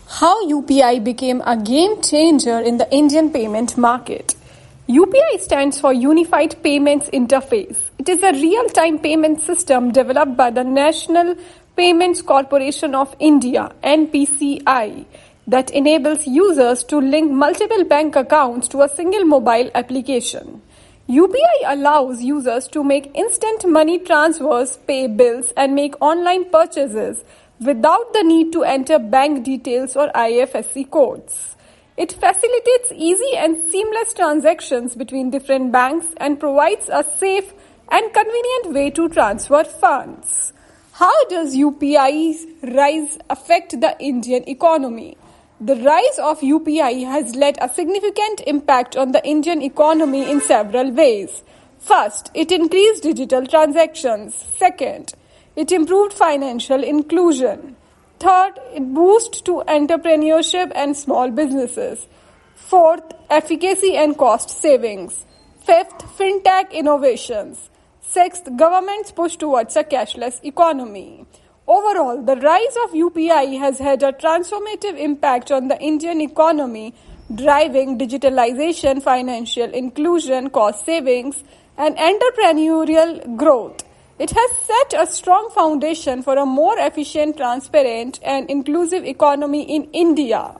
How UPI became a game changer in the Indian payment market. UPI stands for Unified Payments Interface. It is a real-time payment system developed by the National Payments Corporation of India (NPCI) that enables users to link multiple bank accounts to a single mobile application. UPI allows users to make instant money transfers, pay bills, and make online purchases without the need to enter bank details or IFSC codes. It facilitates easy and seamless transactions between different banks and provides a safe and convenient way to transfer funds. How does UPI's rise affect the Indian economy? The rise of UPI has led a significant impact on the Indian economy in several ways. First, it increased digital transactions. Second, it improved financial inclusion. Third, it boosted to entrepreneurship and small businesses. Fourth, efficacy and cost savings. Fifth, fintech innovations. Sixth, government's push towards a cashless economy. Overall, the rise of UPI has had a transformative impact on the Indian economy, driving digitalization, financial inclusion, cost savings, and entrepreneurial growth. It has set a strong foundation for a more efficient, transparent, and inclusive economy in India.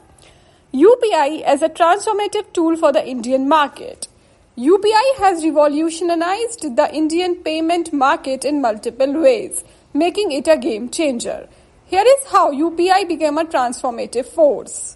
UPI as a transformative tool for the Indian market. UPI has revolutionized the Indian payment market in multiple ways, making it a game changer. Here is how UPI became a transformative force.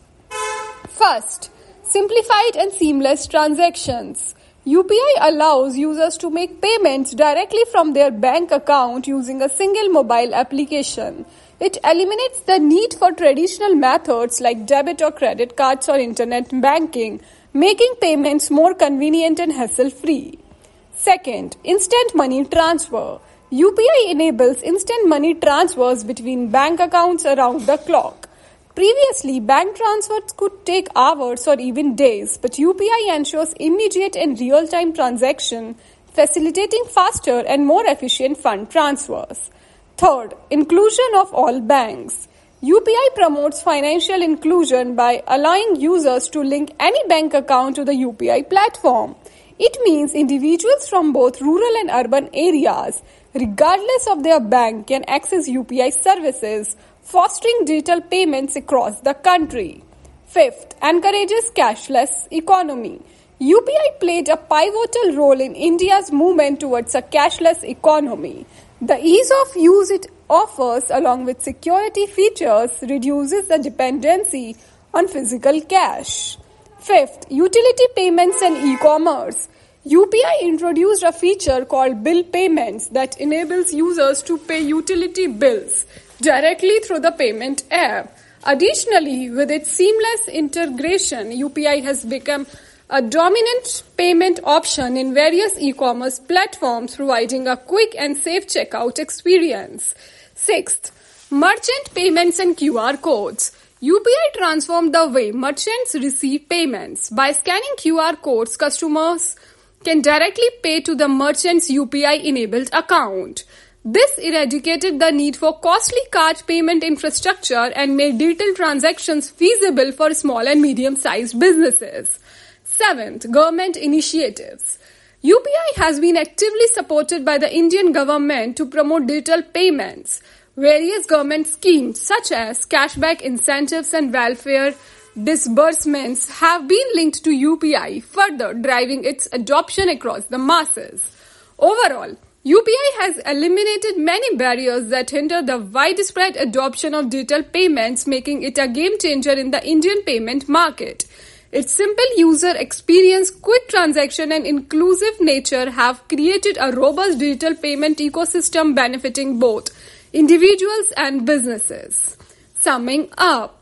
First, simplified and seamless transactions. UPI allows users to make payments directly from their bank account using a single mobile application. It eliminates the need for traditional methods like debit or credit cards or internet banking, making payments more convenient and hassle-free. Second, instant money transfer. UPI enables instant money transfers between bank accounts around the clock. Previously, bank transfers could take hours or even days, but UPI ensures immediate and real-time transaction, facilitating faster and more efficient fund transfers. Third, inclusion of all banks. UPI promotes financial inclusion by allowing users to link any bank account to the UPI platform. It means individuals from both rural and urban areas, regardless of their bank, can access UPI services, fostering digital payments across the country. Fifth, encourages cashless economy. UPI played a pivotal role in India's movement towards a cashless economy. The ease of use it offers, along with security features, reduces the dependency on physical cash. Fifth, utility payments and e-commerce. UPI introduced a feature called bill payments that enables users to pay utility bills directly through the payment app. Additionally, with its seamless integration, UPI has become a dominant payment option in various e-commerce platforms, providing a quick and safe checkout experience. Sixth, merchant payments and QR codes. UPI transformed the way merchants receive payments. By scanning QR codes, customers can directly pay to the merchant's UPI-enabled account. This eradicated the need for costly card payment infrastructure and made digital transactions feasible for small and medium-sized businesses. Seventh, government initiatives. UPI has been actively supported by the Indian government to promote digital payments. Various government schemes such as cashback incentives and welfare disbursements have been linked to UPI, further driving its adoption across the masses. Overall, UPI has eliminated many barriers that hinder the widespread adoption of digital payments, making it a game changer in the Indian payment market. Its simple user experience, quick transaction, and inclusive nature have created a robust digital payment ecosystem benefiting both individuals and businesses. Summing up,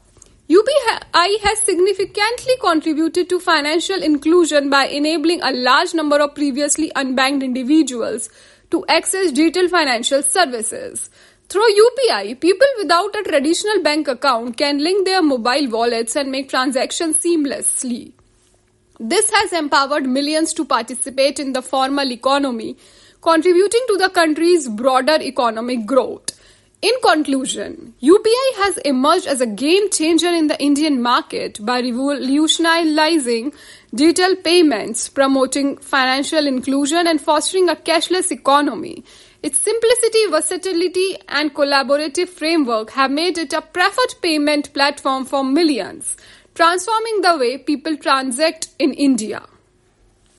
UPI has significantly contributed to financial inclusion by enabling a large number of previously unbanked individuals to access digital financial services. Through UPI, people without a traditional bank account can link their mobile wallets and make transactions seamlessly. This has empowered millions to participate in the formal economy, contributing to the country's broader economic growth. In conclusion, UPI has emerged as a game changer in the Indian market by revolutionizing digital payments, promoting financial inclusion, and fostering a cashless economy. Its simplicity, versatility, and collaborative framework have made it a preferred payment platform for millions, transforming the way people transact in India.